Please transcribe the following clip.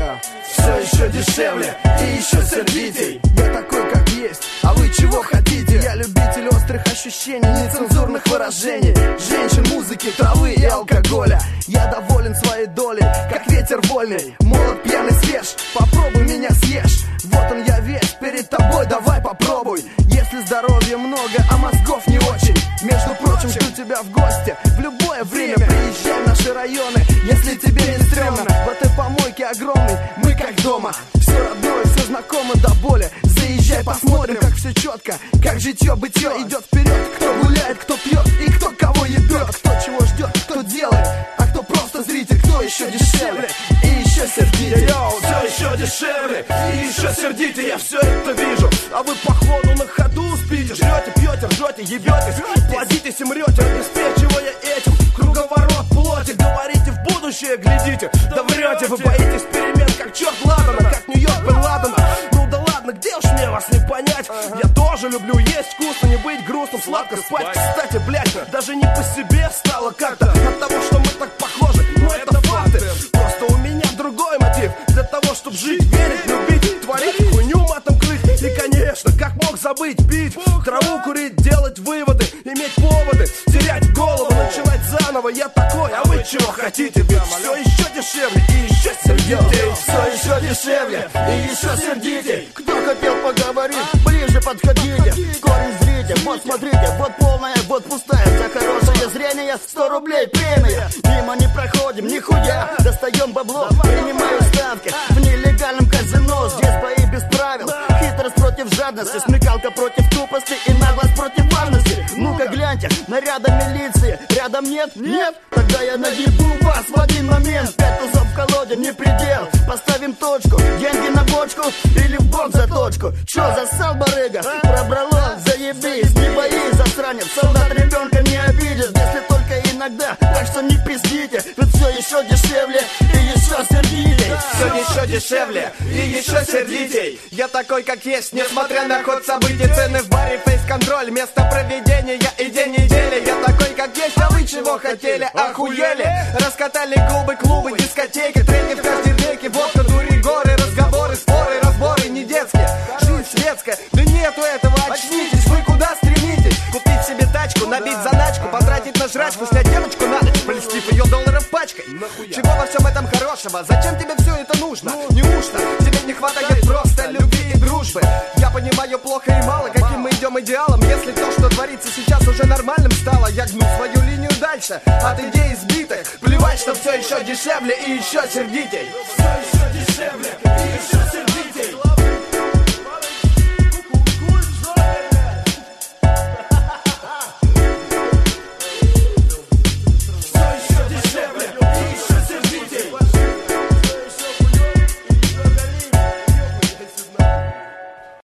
Все еще дешевле и еще сердитей. Я такой, как есть, а вы чего хотите? Я любитель острых ощущений, нецензурных выражений, женщин, музыки, травы и алкоголя. Я доволен своей долей, как ветер вольный. Молод, пьяный, свеж, попробуй меня съешь. Вот он я весь перед тобой, давай попробуй. Если здоровья много, а мозгов не очень, между прочим, жду тебя в гости в любое время. Приезжай в наши районы, если тебе не стрёмно. В этой помойке огромной мы как дома. Все родное, все знакомо до боли. Заезжай, посмотрим, как все четко, как житье-бытье идет вперед. Кто гуляет, кто пьет и кто кого ебет. Кто чего ждет, кто делает, а кто просто зритель. Кто еще дешевле и еще сердитей. Все еще дешевле и еще сердитей. Я все это вижу, а вы походу на ходу спите. Жрете, пьете, ржете, ебетесь, плодитесь и мрете, обеспечивая этим круговорот плоти. Говорите в будущее, глядите, да врете. Вы боитесь перемен, как черт Ладана, как Нью-Йорк Бен Ладена. Ну да ладно, где уж мне вас не понять? Я тоже люблю есть вкусно, не быть грустным, сладко спать. Кстати, блядь, даже не по себе стало как-то от того, что мы так похожи. Но это факты, просто у меня другой мотив. Для того, чтобы жить, верить, любить, творить хуйню матом крыть. И конечно, как мог забыть пить, траву курить, делать выводы, иметь поводы, терять голову, начинать заново. Я такой, а вы чего хотите? Ведь все еще дешевле и еще сердитей. Все еще дешевле и еще сердитей. Кто хотел поговорить, ближе подходите. Корень зрите, вот смотрите, вот полная, вот пустая. За хорошее зрение 100 рублей премия. Мимо не проходим, нихуя, достаем бабло, принимаю ставки в нелегальном казино. Здесь бои без правил, хитрость против жадности, смекалка против тупости и наглость против важности. Ну-ка гляньте, наряда милиции рядом нет? Нет? Тогда я наебу вас в один момент. 5 тузов в колоде, не предел. Поставим точку, деньги на бочку или в бок за точку. Чё засал, барыга? Пробрало, заебись. Не боись, засранец, солдат ребенка не обидит, если только иногда. Так что не пиздите, ведь все еще дешевле и еще сердитей. Все еще дешевле и еще сердитей. Я такой, как есть, несмотря на ход событий. Цены в баре, фейс-контроль, место проведения и день недели. Я такой, как есть, а вы чего хотели? Охуели? Раскатали губы, клубы, дискотеки, треки в каждой веке. Водка, дури, горы, разговоры, споры, разборы не детские. Жизнь светская, да нету этого, очнитесь. Вы куда стремитесь? Купить себе тачку, набить заначку, потратить на жрачку, снять девочку на ночь, полистив ее долларов пачкой. Чего во всем этом хорошего? Зачем тебе все это нужно? Неужто тебе не хватает просто любви и дружбы? Я понимаю плохо и мало, каким мы идем идеалом. Если то, что творится сейчас, уже нормальным стало, я гну свою линию дальше от идей избитых. Плевать, что все еще дешевле и еще сердитей. Все еще дешевле и еще сердитей.